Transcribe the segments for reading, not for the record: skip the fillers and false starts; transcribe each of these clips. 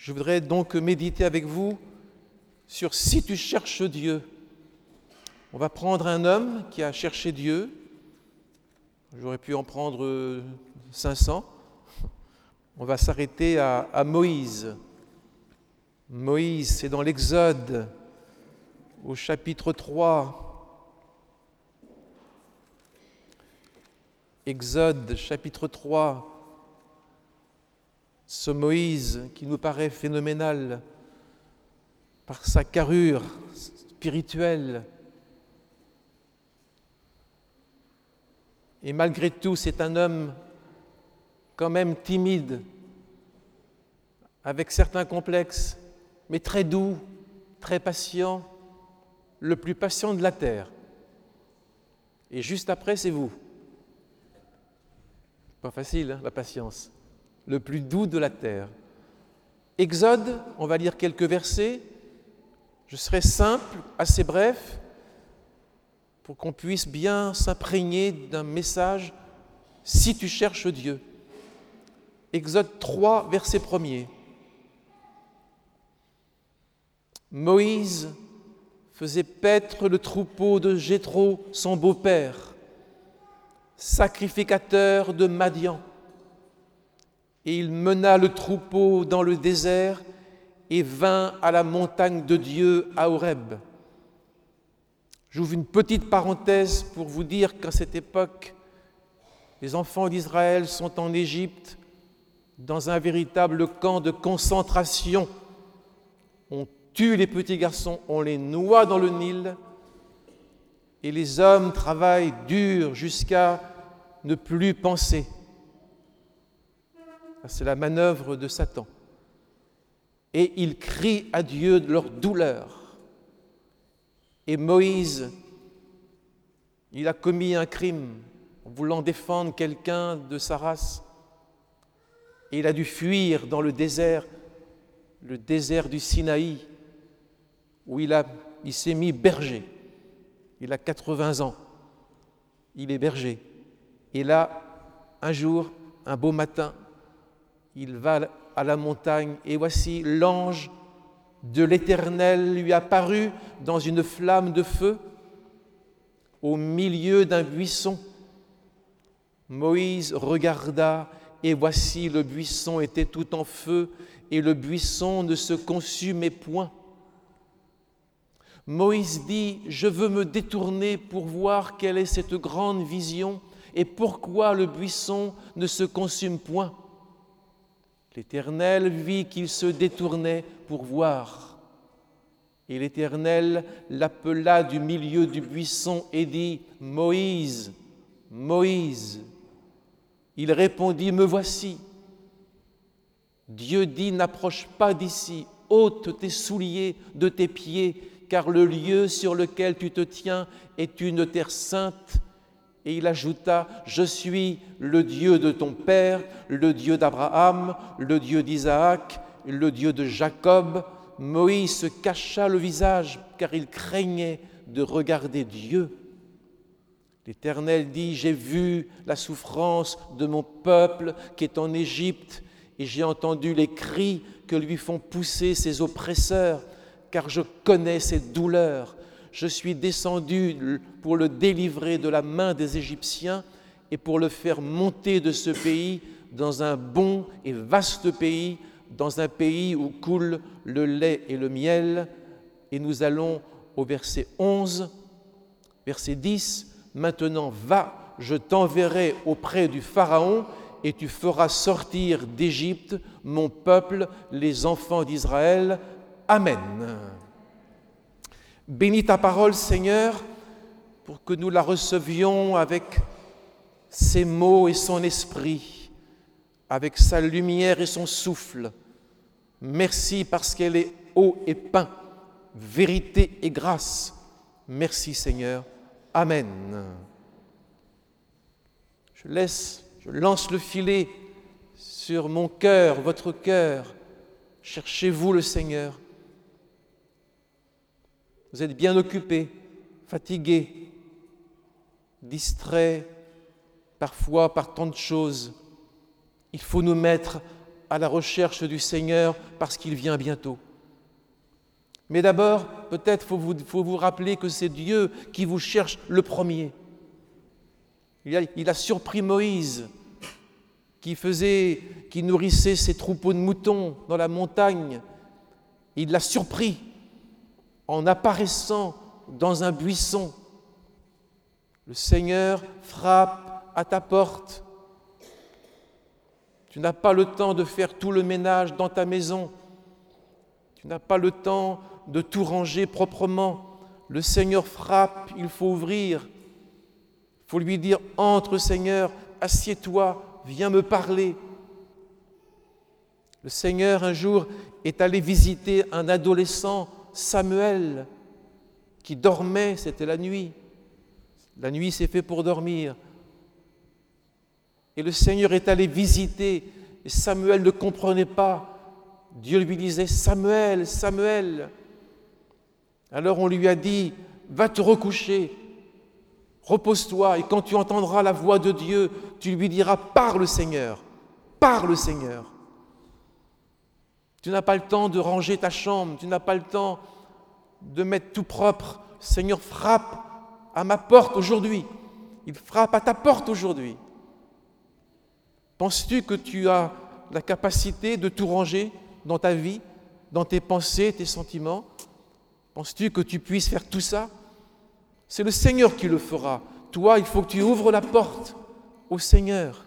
Je voudrais donc méditer avec vous sur si tu cherches Dieu. On va prendre un homme qui a cherché Dieu. J'aurais pu en prendre 500. On va s'arrêter à Moïse. Moïse, c'est dans l'Exode, au chapitre 3. Exode, chapitre 3. Ce Moïse qui nous paraît phénoménal par sa carrure spirituelle. Et malgré tout, c'est un homme quand même timide, avec certains complexes, mais très doux, très patient, le plus patient de la terre. Et juste après, c'est vous. Pas facile, hein, la patience. Le plus doux de la terre. Exode, on va lire quelques versets. Je serai simple, assez bref, pour qu'on puisse bien s'imprégner d'un message si tu cherches Dieu. Exode 3, verset 1er. Moïse faisait paître le troupeau de Jéthro, son beau-père, sacrificateur de Madian. Et il mena le troupeau dans le désert et vint à la montagne de Dieu à Horeb. J'ouvre une petite parenthèse pour vous dire qu'à cette époque, les enfants d'Israël sont en Égypte dans un véritable camp de concentration. On tue les petits garçons, on les noie dans le Nil et les hommes travaillent dur jusqu'à ne plus penser. C'est la manœuvre de Satan. Et ils crient à Dieu de leur douleur. Et Moïse, il a commis un crime en voulant défendre quelqu'un de sa race. Et il a dû fuir dans le désert du Sinaï, où il s'est mis berger. Il a 80 ans. Il est berger. Et là, un jour, un beau matin, il va à la montagne et voici l'ange de l'Éternel lui apparut dans une flamme de feu au milieu d'un buisson. Moïse regarda et voici le buisson était tout en feu et le buisson ne se consumait point. Moïse dit, je veux me détourner pour voir quelle est cette grande vision et pourquoi le buisson ne se consume point. L'Éternel vit qu'il se détournait pour voir. Et l'Éternel l'appela du milieu du buisson et dit, Moïse, Moïse. Il répondit, me voici. Dieu dit, n'approche pas d'ici, ôte tes souliers de tes pieds, car le lieu sur lequel tu te tiens est une terre sainte. Et il ajouta, je suis le Dieu de ton père, le Dieu d'Abraham, le Dieu d'Isaac, le Dieu de Jacob. Moïse se cacha le visage, car il craignait de regarder Dieu. L'Éternel dit, j'ai vu la souffrance de mon peuple qui est en Égypte, et j'ai entendu les cris que lui font pousser ses oppresseurs, car je connais ses douleurs. Je suis descendu pour le délivrer de la main des Égyptiens et pour le faire monter de ce pays dans un bon et vaste pays, dans un pays où coule le lait et le miel. Et nous allons au verset 11, verset 10. Maintenant, va, je t'enverrai auprès du Pharaon et tu feras sortir d'Égypte mon peuple, les enfants d'Israël. Amen. Bénis ta parole, Seigneur, pour que nous la recevions avec ses mots et son esprit, avec sa lumière et son souffle. Merci parce qu'elle est eau et pain, vérité et grâce. Merci, Seigneur. Amen. Je lance le filet sur mon cœur, votre cœur. Cherchez-vous le Seigneur. Vous êtes bien occupés, fatigués, distraits, parfois par tant de choses. Il faut nous mettre à la recherche du Seigneur parce qu'il vient bientôt. Mais d'abord, peut-être faut vous rappeler que c'est Dieu qui vous cherche le premier. Il a surpris Moïse qui nourrissait ses troupeaux de moutons dans la montagne. Il l'a surpris en apparaissant dans un buisson. Le Seigneur frappe à ta porte. Tu n'as pas le temps de faire tout le ménage dans ta maison. Tu n'as pas le temps de tout ranger proprement. Le Seigneur frappe, il faut ouvrir. Il faut lui dire « Entre, Seigneur, assieds-toi, viens me parler. » Le Seigneur, un jour, est allé visiter un adolescent, Samuel, qui dormait, c'était la nuit. La nuit, c'est fait pour dormir. Et le Seigneur est allé visiter, et Samuel ne comprenait pas. Dieu lui disait « Samuel, Samuel !» Alors on lui a dit « Va te recoucher, repose-toi, et quand tu entendras la voix de Dieu, tu lui diras « Parle Seigneur, parle Seigneur !» Tu n'as pas le temps de ranger ta chambre, tu n'as pas le temps de mettre tout propre. Seigneur frappe à ma porte aujourd'hui. Il frappe à ta porte aujourd'hui. Penses-tu que tu as la capacité de tout ranger dans ta vie, dans tes pensées, tes sentiments? Penses-tu que tu puisses faire tout ça? C'est le Seigneur qui le fera. Toi, il faut que tu ouvres la porte au Seigneur.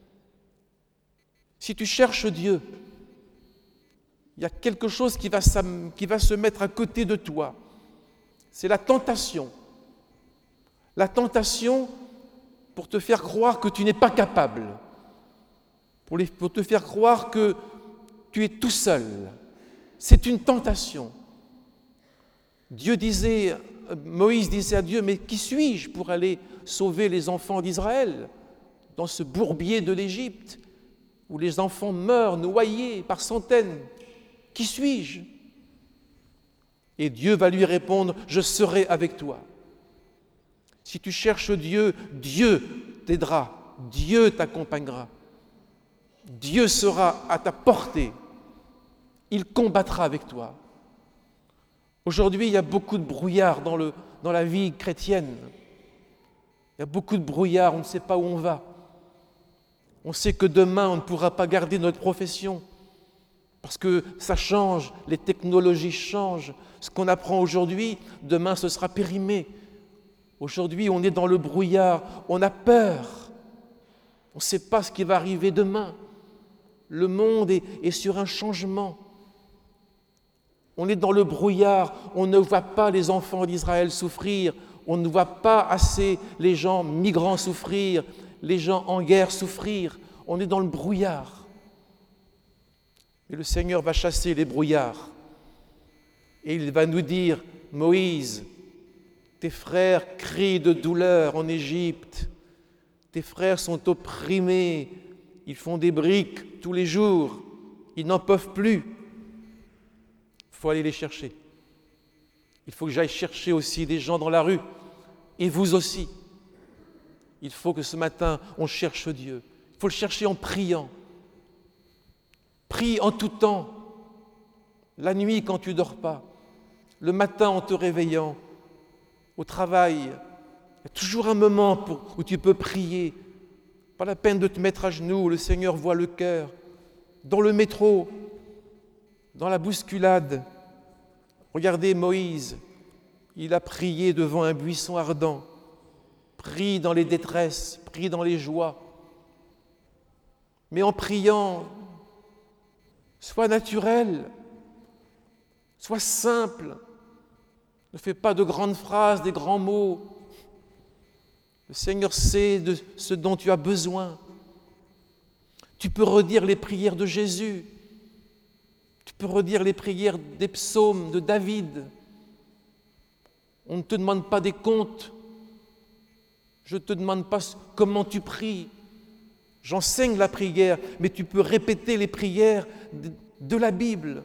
Si tu cherches Dieu, il y a quelque chose qui va se mettre à côté de toi. C'est la tentation. La tentation pour te faire croire que tu n'es pas capable. Pour te faire croire que tu es tout seul. C'est une tentation. Moïse disait à Dieu, mais qui suis-je pour aller sauver les enfants d'Israël dans ce bourbier de l'Égypte où les enfants meurent noyés par centaines? Qui suis-je? Et Dieu va lui répondre, je serai avec toi. Si tu cherches Dieu, Dieu t'aidera, Dieu t'accompagnera. Dieu sera à ta portée. Il combattra avec toi. Aujourd'hui, il y a beaucoup de brouillard dans la vie chrétienne. Il y a beaucoup de brouillard, on ne sait pas où on va. On sait que demain, on ne pourra pas garder notre profession parce que ça change, les technologies changent. Ce qu'on apprend aujourd'hui, demain, ce sera périmé. Aujourd'hui, on est dans le brouillard, on a peur. On ne sait pas ce qui va arriver demain. Le monde est sur un changement. On est dans le brouillard, on ne voit pas les enfants d'Israël souffrir, on ne voit pas assez les gens migrants souffrir, les gens en guerre souffrir. On est dans le brouillard. Et le Seigneur va chasser les brouillards. Et il va nous dire, Moïse, tes frères crient de douleur en Égypte. Tes frères sont opprimés. Ils font des briques tous les jours. Ils n'en peuvent plus. Il faut aller les chercher. Il faut que j'aille chercher aussi des gens dans la rue. Et vous aussi. Il faut que ce matin, on cherche Dieu. Il faut le chercher en priant. Prie en tout temps. La nuit quand tu ne dors pas. Le matin en te réveillant. Au travail. Il y a toujours un moment où tu peux prier. Pas la peine de te mettre à genoux, le Seigneur voit le cœur. Dans le métro, dans la bousculade. Regardez Moïse, il a prié devant un buisson ardent. Prie dans les détresses, prie dans les joies. Mais en priant, sois naturel, sois simple. Ne fais pas de grandes phrases, des grands mots. Le Seigneur sait de ce dont tu as besoin. Tu peux redire les prières de Jésus. Tu peux redire les prières des psaumes de David. On ne te demande pas des comptes. Je ne te demande pas comment tu pries. J'enseigne la prière, mais tu peux répéter les prières de la Bible.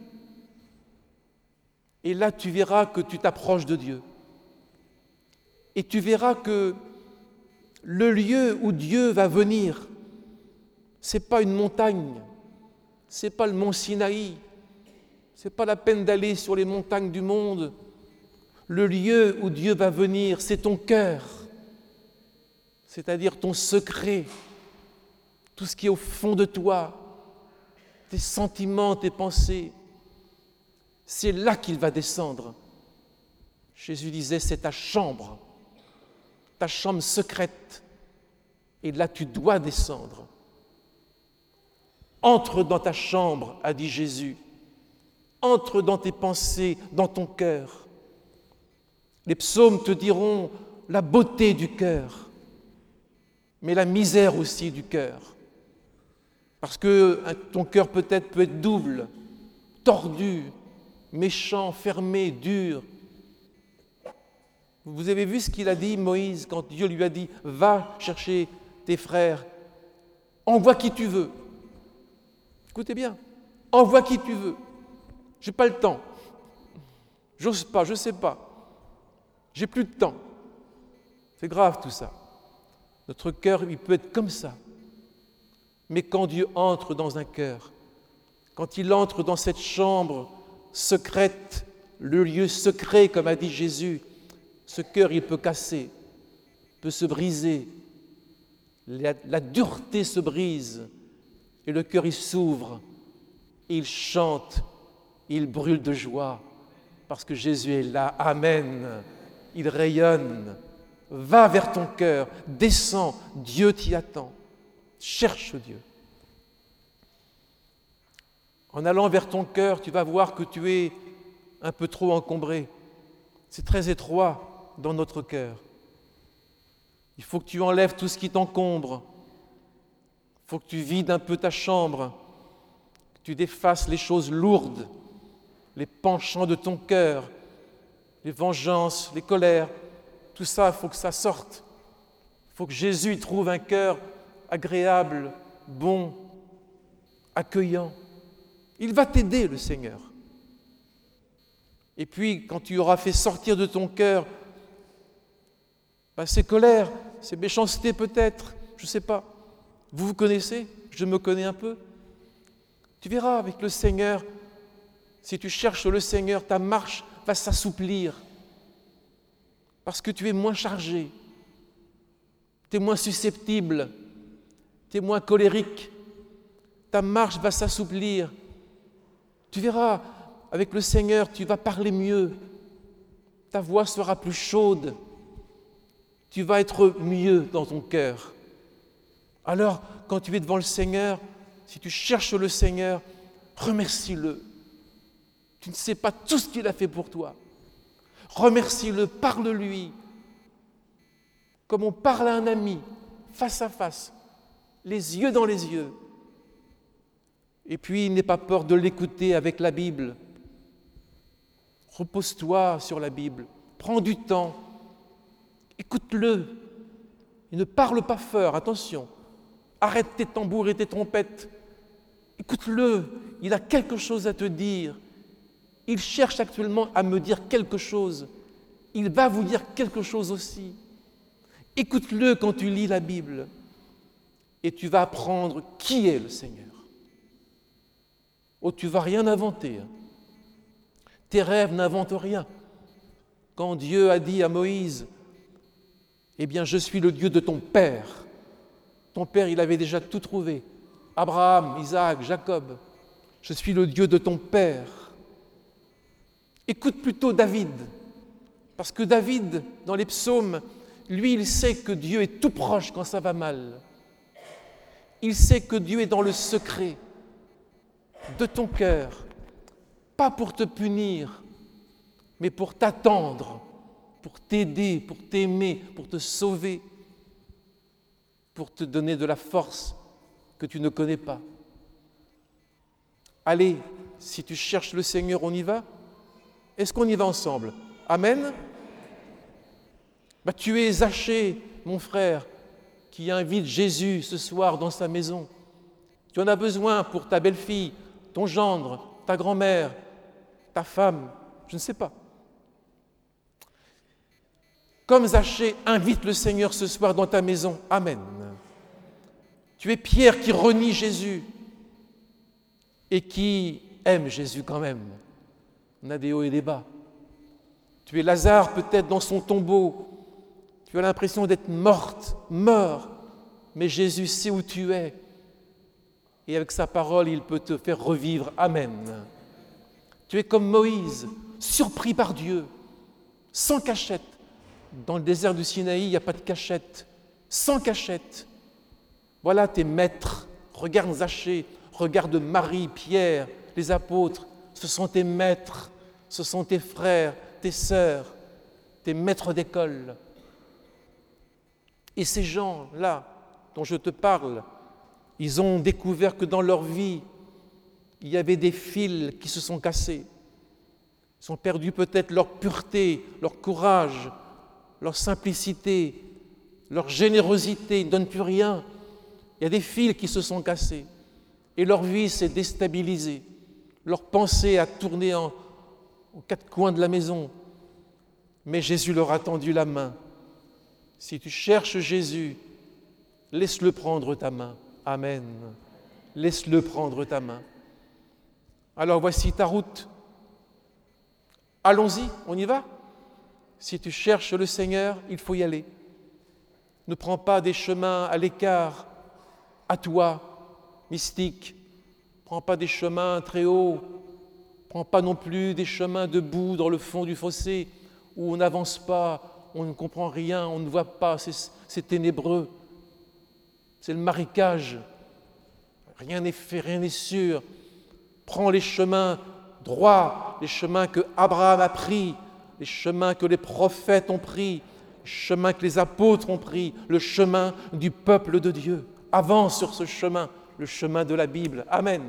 Et là, tu verras que tu t'approches de Dieu. Et tu verras que le lieu où Dieu va venir, ce n'est pas une montagne, Ce n'est pas le mont Sinaï. Ce n'est pas la peine d'aller sur les montagnes du monde. Le lieu où Dieu va venir, c'est ton cœur, c'est-à-dire ton secret, tout ce qui est au fond de toi, tes sentiments, tes pensées. C'est là qu'il va descendre. Jésus disait, c'est ta chambre secrète. Et là, tu dois descendre. Entre dans ta chambre, a dit Jésus. Entre dans tes pensées, dans ton cœur. Les psaumes te diront la beauté du cœur, mais la misère aussi du cœur. Parce que ton cœur peut être double, tordu, méchant, fermé, dur. Vous avez vu ce qu'il a dit, Moïse, quand Dieu lui a dit « Va chercher tes frères, envoie qui tu veux. » Écoutez bien, envoie qui tu veux. Je n'ai pas le temps. J'ose pas, je ne sais pas. J'ai plus de temps. C'est grave tout ça. Notre cœur, il peut être comme ça. Mais quand Dieu entre dans un cœur, quand il entre dans cette chambre secrète, le lieu secret, comme a dit Jésus, ce cœur, il peut casser, peut se briser. La dureté se brise et le cœur, il s'ouvre, il chante, il brûle de joie parce que Jésus est là. Amen. Il rayonne. Va vers ton cœur, descends, Dieu t'y attend. Cherche Dieu. En allant vers ton cœur, tu vas voir que tu es un peu trop encombré. C'est très étroit dans notre cœur. Il faut que tu enlèves tout ce qui t'encombre. Il faut que tu vides un peu ta chambre, que tu défasses les choses lourdes, les penchants de ton cœur, les vengeances, les colères. Tout ça, il faut que ça sorte. Il faut que Jésus y trouve un cœur agréable, bon, accueillant. Il va t'aider, le Seigneur. Et puis, quand tu auras fait sortir de ton cœur ces colères, ces méchancetés peut-être, je ne sais pas. Vous connaissez, je me connais un peu. Tu verras avec le Seigneur, si tu cherches le Seigneur, ta marche va s'assouplir. Parce que tu es moins chargé, tu es moins susceptible, tu es moins colérique. Ta marche va s'assouplir. Tu verras, avec le Seigneur, tu vas parler mieux. Ta voix sera plus chaude. Tu vas être mieux dans ton cœur. Alors, quand tu es devant le Seigneur, si tu cherches le Seigneur, remercie-le. Tu ne sais pas tout ce qu'il a fait pour toi. Remercie-le, parle-lui. Comme on parle à un ami, face à face, les yeux dans les yeux. Et puis, n'aie pas peur de l'écouter avec la Bible. Repose-toi sur la Bible. Prends du temps. Écoute-le. Et ne parle pas fort, attention. Arrête tes tambours et tes trompettes. Écoute-le. Il a quelque chose à te dire. Il cherche actuellement à me dire quelque chose. Il va vous dire quelque chose aussi. Écoute-le quand tu lis la Bible. Et tu vas apprendre qui est le Seigneur. Oh, tu ne vas rien inventer. Tes rêves n'inventent rien. Quand Dieu a dit à Moïse, « Eh bien, je suis le Dieu de ton père. » Ton père, il avait déjà tout trouvé. Abraham, Isaac, Jacob. Je suis le Dieu de ton père. Écoute plutôt David. Parce que David, dans les psaumes, lui, il sait que Dieu est tout proche quand ça va mal. Il sait que Dieu est dans le secret de ton cœur, pas pour te punir, mais pour t'attendre, pour t'aider, pour t'aimer, pour te sauver, pour te donner de la force que tu ne connais pas. Allez, si tu cherches le Seigneur, on y va? Est-ce qu'on y va ensemble? Amen? Tu es Zachée, mon frère, qui invite Jésus ce soir dans sa maison. Tu en as besoin pour ta belle-fille, ton gendre, ta grand-mère, ta femme, je ne sais pas. Comme Zachée, invite le Seigneur ce soir dans ta maison. Amen. Tu es Pierre qui renie Jésus. et qui aime Jésus quand même. On a des hauts et des bas. Tu es Lazare peut-être dans son tombeau. Tu as l'impression d'être mort, mais Jésus sait où tu es. Et avec sa parole, il peut te faire revivre. Amen. Tu es comme Moïse, surpris par Dieu, sans cachette. Dans le désert du Sinaï, il n'y a pas de cachette. Sans cachette. Voilà tes maîtres. Regarde Zachée, regarde Marie, Pierre, les apôtres. Ce sont tes maîtres, ce sont tes frères, tes sœurs, tes maîtres d'école. Et ces gens-là dont je te parle, ils ont découvert que dans leur vie, il y avait des fils qui se sont cassés. Ils ont perdu peut-être leur pureté, leur courage, leur simplicité, leur générosité. Ils ne donnent plus rien. Il y a des fils qui se sont cassés. Et leur vie s'est déstabilisée. Leur pensée a tourné aux quatre coins de la maison. Mais Jésus leur a tendu la main. Si tu cherches Jésus, laisse-le prendre ta main. Amen. Laisse-le prendre ta main. Alors voici ta route. Allons-y, on y va. Si tu cherches le Seigneur, il faut y aller. Ne prends pas des chemins à l'écart, à toi, mystique. Ne prends pas des chemins très hauts. Ne prends pas non plus des chemins debout dans le fond du fossé où on n'avance pas, on ne comprend rien, on ne voit pas, c'est ténébreux. C'est le marécage. Rien n'est fait, rien n'est sûr. Prends les chemins droits, les chemins que Abraham a pris, les chemins que les prophètes ont pris, les chemins que les apôtres ont pris, le chemin du peuple de Dieu. Avance sur ce chemin, le chemin de la Bible. Amen.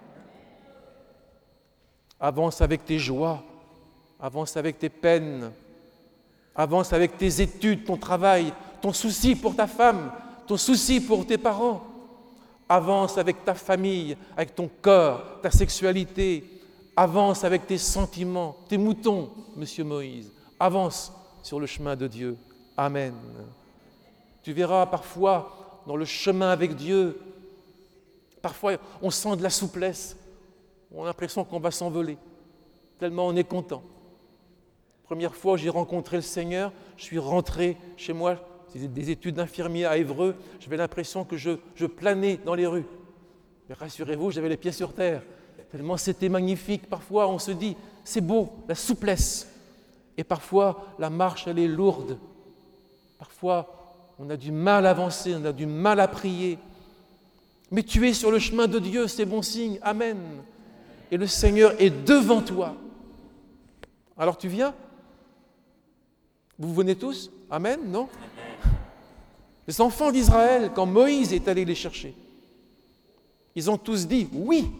Avance avec tes joies, avance avec tes peines, avance avec tes études, ton travail, ton souci pour ta femme, ton souci pour tes parents. Avance avec ta famille, avec ton corps, ta sexualité. Avance avec tes sentiments, tes moutons, Monsieur Moïse. Avance sur le chemin de Dieu. Amen. Tu verras parfois dans le chemin avec Dieu, parfois on sent de la souplesse. On a l'impression qu'on va s'envoler, tellement on est content. Première fois que j'ai rencontré le Seigneur, je suis rentré chez moi, c'était des études d'infirmier à Évreux, j'avais l'impression que je planais dans les rues. Mais rassurez-vous, j'avais les pieds sur terre, tellement c'était magnifique. Parfois on se dit, c'est beau, la souplesse. Et parfois la marche, elle est lourde. Parfois on a du mal à avancer, on a du mal à prier. Mais tu es sur le chemin de Dieu, c'est bon signe, amen. Et le Seigneur est devant toi. Alors tu viens? Vous venez tous? Amen, non? Les enfants d'Israël, quand Moïse est allé les chercher, ils ont tous dit oui.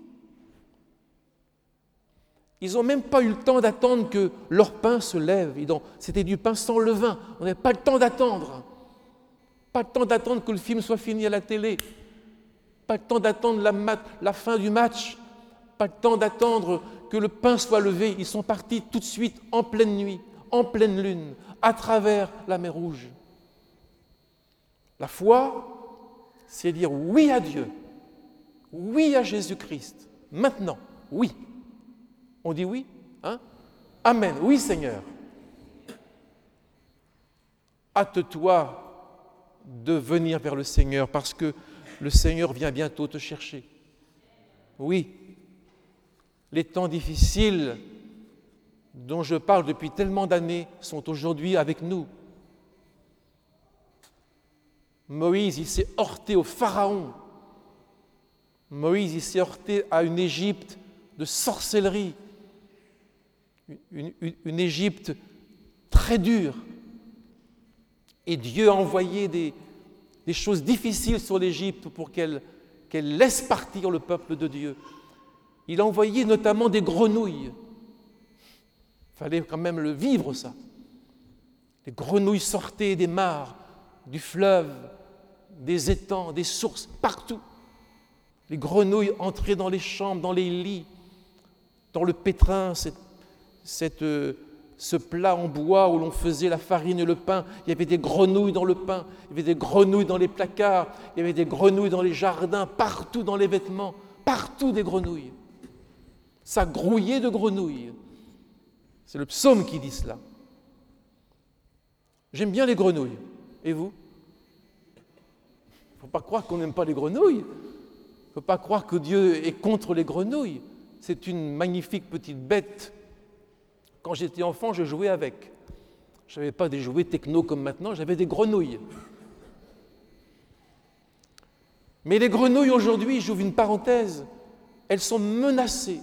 Ils n'ont même pas eu le temps d'attendre que leur pain se lève. C'était du pain sans levain. On n'avait pas le temps d'attendre. Pas le temps d'attendre que le film soit fini à la télé. Pas le temps d'attendre la fin du match. Pas le temps d'attendre que le pain soit levé. Ils sont partis tout de suite en pleine nuit, en pleine lune, à travers la mer Rouge. La foi, c'est dire oui à Dieu, oui à Jésus-Christ. Maintenant, oui. On dit oui, hein? Amen, oui Seigneur. Hâte-toi de venir vers le Seigneur parce que le Seigneur vient bientôt te chercher. Oui. Les temps difficiles dont je parle depuis tellement d'années sont aujourd'hui avec nous. Moïse, il s'est heurté au Pharaon. Moïse, il s'est heurté à une Égypte de sorcellerie. Une Égypte très dure. Et Dieu a envoyé des choses difficiles sur l'Égypte pour qu'elle laisse partir le peuple de Dieu. Il a envoyé notamment des grenouilles. Il fallait quand même le vivre, ça. Les grenouilles sortaient des mares, du fleuve, des étangs, des sources, partout. Les grenouilles entraient dans les chambres, dans les lits, dans le pétrin, ce plat en bois où l'on faisait la farine et le pain. Il y avait des grenouilles dans le pain, il y avait des grenouilles dans les placards, il y avait des grenouilles dans les jardins, partout dans les vêtements. partout des grenouilles. Ça grouillait de grenouilles. C'est le psaume qui dit cela. J'aime bien les grenouilles. Et vous? Il ne faut pas croire qu'on n'aime pas les grenouilles. Il ne faut pas croire que Dieu est contre les grenouilles. C'est une magnifique petite bête. Quand j'étais enfant, je jouais avec. Je n'avais pas des jouets techno comme maintenant, j'avais des grenouilles. Mais les grenouilles aujourd'hui, j'ouvre une parenthèse, elles sont menacées.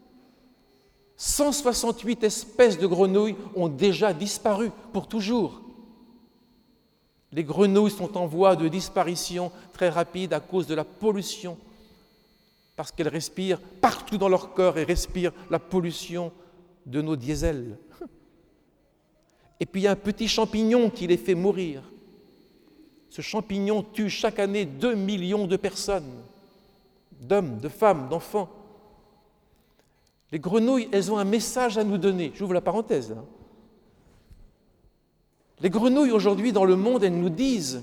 168 espèces de grenouilles ont déjà disparu pour toujours. Les grenouilles sont en voie de disparition très rapide à cause de la pollution, parce qu'elles respirent partout dans leur corps et respirent la pollution de nos diesels. Et puis il y a un petit champignon qui les fait mourir. Ce champignon tue chaque année 2 millions de personnes, d'hommes, de femmes, d'enfants. Les grenouilles, elles ont un message à nous donner. J'ouvre la parenthèse. Les grenouilles, aujourd'hui, dans le monde, elles nous disent,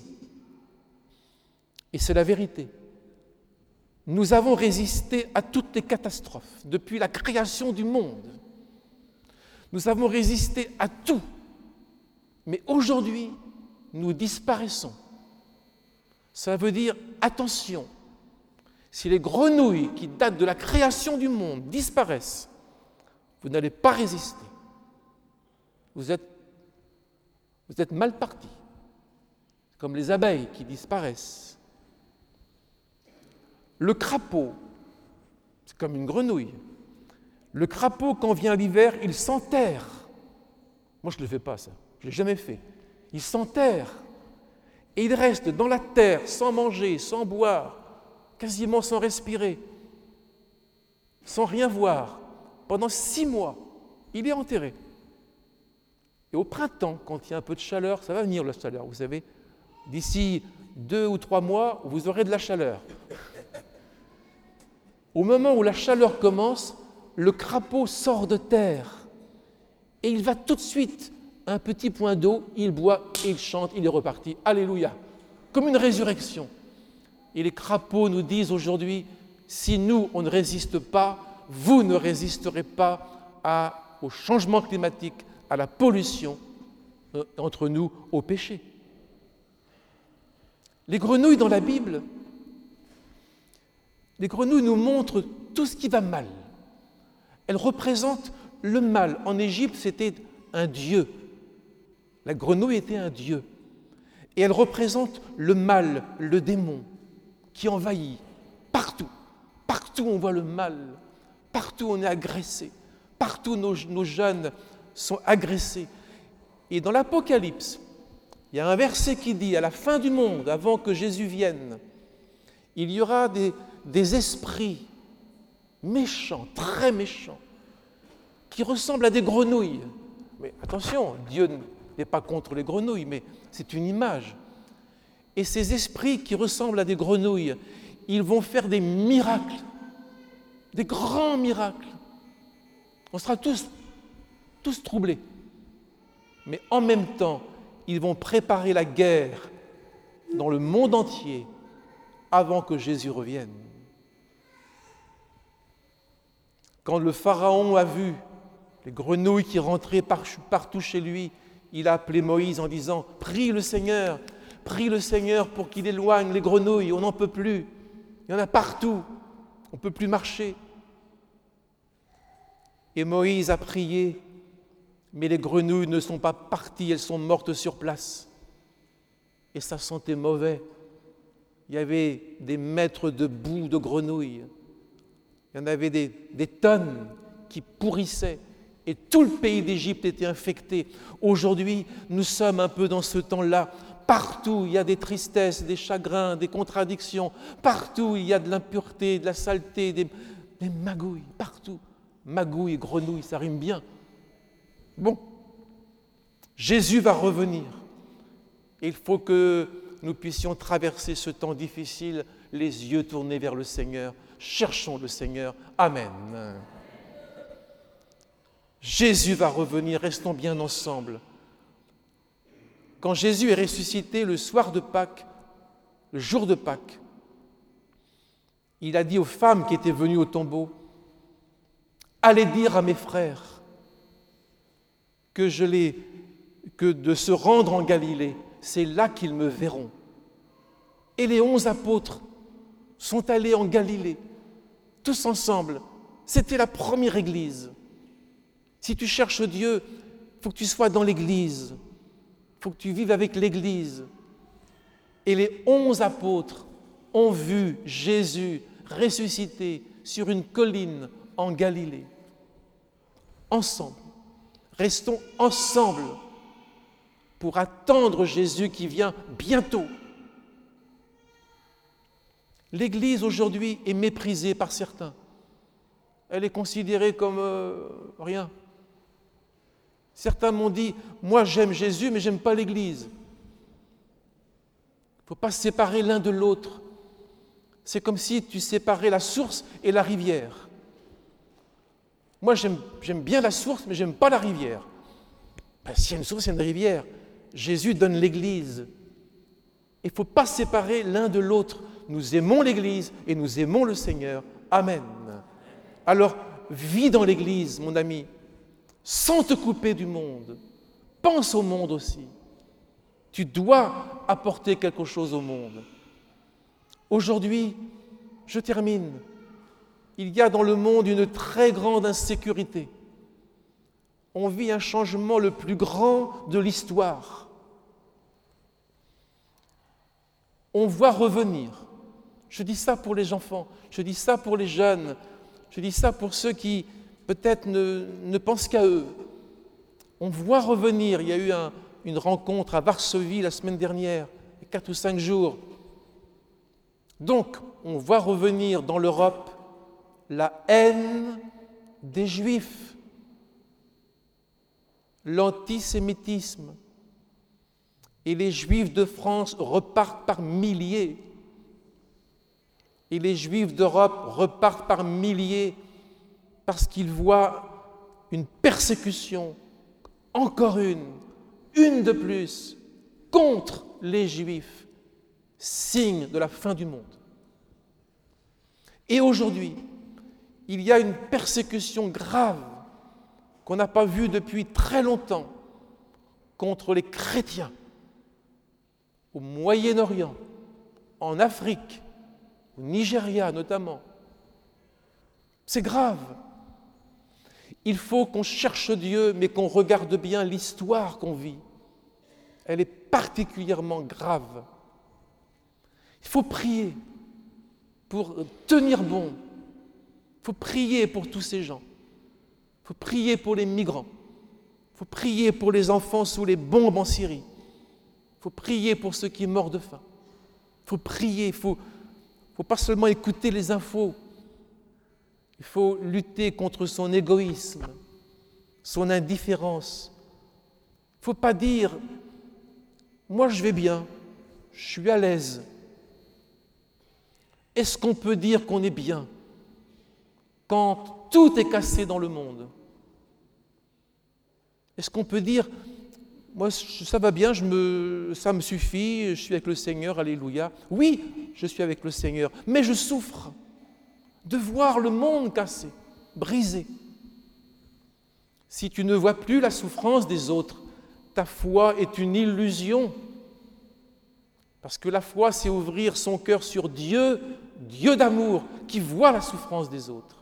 et c'est la vérité, nous avons résisté à toutes les catastrophes depuis la création du monde. Nous avons résisté à tout. Mais aujourd'hui, nous disparaissons. Ça veut dire, attention, si les grenouilles qui datent de la création du monde disparaissent, vous n'allez pas résister. Vous êtes mal partis, comme les abeilles qui disparaissent. Le crapaud, c'est comme une grenouille. Le crapaud, quand vient l'hiver, il s'enterre. Moi, je ne le fais pas, ça. Je ne l'ai jamais fait. Il s'enterre. Et il reste dans la terre, sans manger, sans boire, quasiment sans respirer, sans rien voir. Pendant 6 mois, il est enterré. Et au printemps, quand il y a un peu de chaleur, ça va venir la chaleur, vous savez. D'ici 2 ou 3 mois, vous aurez de la chaleur. Au moment où la chaleur commence, le crapaud sort de terre. Et il va tout de suite à un petit point d'eau, il boit, il chante, il est reparti. Alléluia. Comme une résurrection. Et les crapauds nous disent aujourd'hui, si nous, on ne résiste pas, vous ne résisterez pas au changement climatique, à la pollution, entre nous, au péché. Les grenouilles dans la Bible, les grenouilles nous montrent tout ce qui va mal. Elles représentent le mal. En Égypte, c'était un dieu. La grenouille était un dieu. Et elle représente le mal, le démon, qui envahit partout. Partout on voit le mal. Partout on est agressé. Partout nos jeunes sont agressés. Et dans l'Apocalypse, il y a un verset qui dit, à la fin du monde, avant que Jésus vienne, il y aura des esprits méchants, très méchants, qui ressemblent à des grenouilles. Mais attention, Dieu n'est pas contre les grenouilles, mais c'est une image. Et ces esprits qui ressemblent à des grenouilles, ils vont faire des miracles, des grands miracles. On sera tous troublés. Mais en même temps, ils vont préparer la guerre dans le monde entier avant que Jésus revienne. Quand le Pharaon a vu les grenouilles qui rentraient partout chez lui, il a appelé Moïse en disant « Prie le Seigneur pour qu'il éloigne les grenouilles, on n'en peut plus, il y en a partout, on ne peut plus marcher. » Et Moïse a prié, mais les grenouilles ne sont pas parties, elles sont mortes sur place. Et ça sentait mauvais. Il y avait des mètres de boue de grenouilles. Il y en avait des tonnes qui pourrissaient. Et tout le pays d'Égypte était infecté. Aujourd'hui, nous sommes un peu dans ce temps-là. Partout, il y a des tristesses, des chagrins, des contradictions. Partout, il y a de l'impureté, de la saleté, des magouilles. Partout. Magouilles et grenouilles, ça rime bien. Bon, Jésus va revenir. Il faut que nous puissions traverser ce temps difficile, les yeux tournés vers le Seigneur. Cherchons le Seigneur. Amen. Jésus va revenir, restons bien ensemble. Quand Jésus est ressuscité le soir de Pâques, le jour de Pâques, il a dit aux femmes qui étaient venues au tombeau, « Allez dire à mes frères que de se rendre en Galilée, c'est là qu'ils me verront. » Et les 11 apôtres sont allés en Galilée, tous ensemble. C'était la première église. Si tu cherches Dieu, il faut que tu sois dans l'église. Il faut que tu vives avec l'église. Et les 11 apôtres ont vu Jésus ressuscité sur une colline en Galilée. Ensemble. Restons ensemble pour attendre Jésus qui vient bientôt. L'Église aujourd'hui est méprisée par certains. Elle est considérée comme rien. Certains m'ont dit, moi j'aime Jésus mais j'aime pas l'Église. Il ne faut pas se séparer l'un de l'autre. C'est comme si tu séparais la source et la rivière. Moi j'aime bien la source mais j'aime pas la rivière. Ben, s'il y a une source, il y a une rivière. Jésus donne l'Église. Il ne faut pas séparer l'un de l'autre. Nous aimons l'Église et nous aimons le Seigneur. Amen. Alors, vis dans l'Église, mon ami, sans te couper du monde. Pense au monde aussi. Tu dois apporter quelque chose au monde. Aujourd'hui, je termine. Il y a dans le monde une très grande insécurité. On vit un changement le plus grand de l'histoire. On voit revenir. Je dis ça pour les enfants, je dis ça pour les jeunes, je dis ça pour ceux qui peut-être ne pensent qu'à eux. On voit revenir, il y a eu une rencontre à Varsovie la semaine dernière, 4 ou 5 jours. Donc, on voit revenir dans l'Europe la haine des Juifs, l'antisémitisme. Et les Juifs de France repartent par milliers. Et les Juifs d'Europe repartent par milliers parce qu'ils voient une persécution, encore une de plus, contre les Juifs, signe de la fin du monde. Et aujourd'hui, il y a une persécution grave qu'on n'a pas vue depuis très longtemps contre les chrétiens au Moyen-Orient, en Afrique, au Nigeria notamment. C'est grave. Il faut qu'on cherche Dieu, mais qu'on regarde bien l'histoire qu'on vit. Elle est particulièrement grave. Il faut prier pour tenir bon. Il faut prier pour tous ces gens. Il faut prier pour les migrants. Il faut prier pour les enfants sous les bombes en Syrie. Il faut prier pour ceux qui meurent de faim. Il faut prier, il faut pas seulement écouter les infos. Il faut lutter contre son égoïsme, son indifférence. Il ne faut pas dire « moi je vais bien, je suis à l'aise ». Est-ce qu'on peut dire qu'on est bien quand tout est cassé dans le monde? Est-ce qu'on peut dire « moi ça va bien, ça me suffit, je suis avec le Seigneur, alléluia ». Oui, je suis avec le Seigneur, mais je souffre de voir le monde cassé, brisé. Si tu ne vois plus la souffrance des autres, ta foi est une illusion. Parce que la foi, c'est ouvrir son cœur sur Dieu, Dieu d'amour, qui voit la souffrance des autres.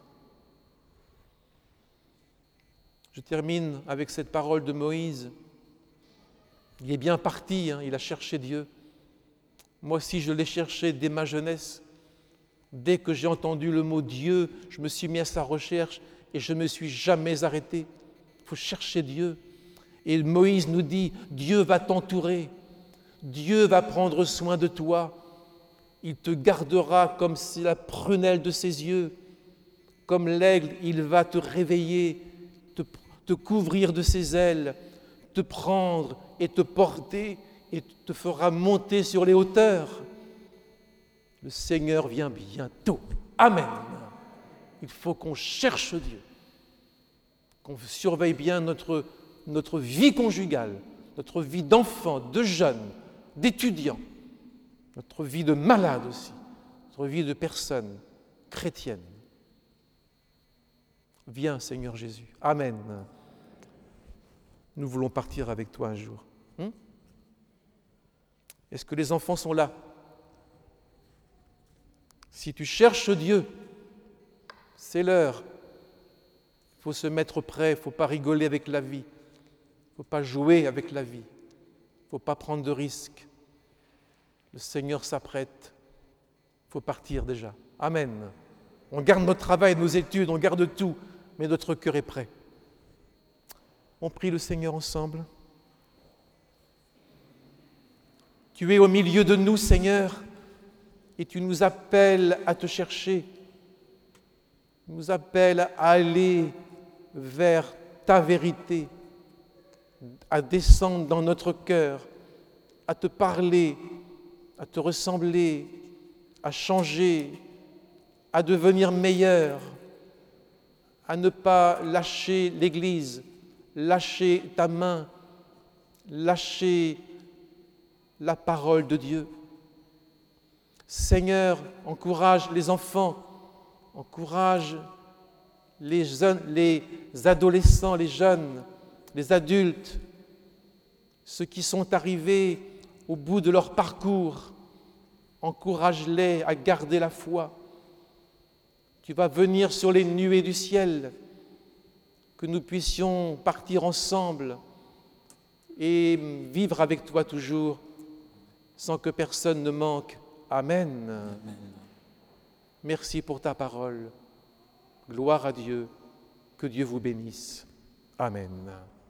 Je termine avec cette parole de Moïse. Il est bien parti, il a cherché Dieu. Moi aussi, je l'ai cherché dès ma jeunesse. Dès que j'ai entendu le mot Dieu, je me suis mis à sa recherche et je ne me suis jamais arrêté. Il faut chercher Dieu. Et Moïse nous dit, Dieu va t'entourer, Dieu va prendre soin de toi, il te gardera comme c'est la prunelle de ses yeux, comme l'aigle, il va te réveiller, te couvrir de ses ailes, te prendre et te porter et te fera monter sur les hauteurs. Le Seigneur vient bientôt. Amen. Il faut qu'on cherche Dieu, qu'on surveille bien notre vie conjugale, notre vie d'enfant, de jeune, d'étudiant, notre vie de malade aussi, notre vie de personne. chrétienne. Viens, Seigneur Jésus. Amen. Nous voulons partir avec toi un jour. Est-ce que les enfants sont là? Si tu cherches Dieu, c'est l'heure. Il faut se mettre prêt, il ne faut pas rigoler avec la vie. Il ne faut pas jouer avec la vie. Il ne faut pas prendre de risques. Le Seigneur s'apprête. Il faut partir déjà. Amen. On garde notre travail, nos études, on garde tout, mais notre cœur est prêt. On prie le Seigneur ensemble. Tu es au milieu de nous, Seigneur, et tu nous appelles à te chercher. Tu nous appelles à aller vers ta vérité, à descendre dans notre cœur, à te parler, à te ressembler, à changer, à devenir meilleur, à ne pas lâcher l'Église, lâcher ta main, lâcher la parole de Dieu. Seigneur, encourage les enfants, encourage les adolescents, les jeunes, les adultes, ceux qui sont arrivés au bout de leur parcours. Encourage-les à garder la foi. Tu vas venir sur les nuées du ciel, que nous puissions partir ensemble et vivre avec toi toujours, sans que personne ne manque. Amen. Amen. Merci pour ta parole. Gloire à Dieu. Que Dieu vous bénisse. Amen.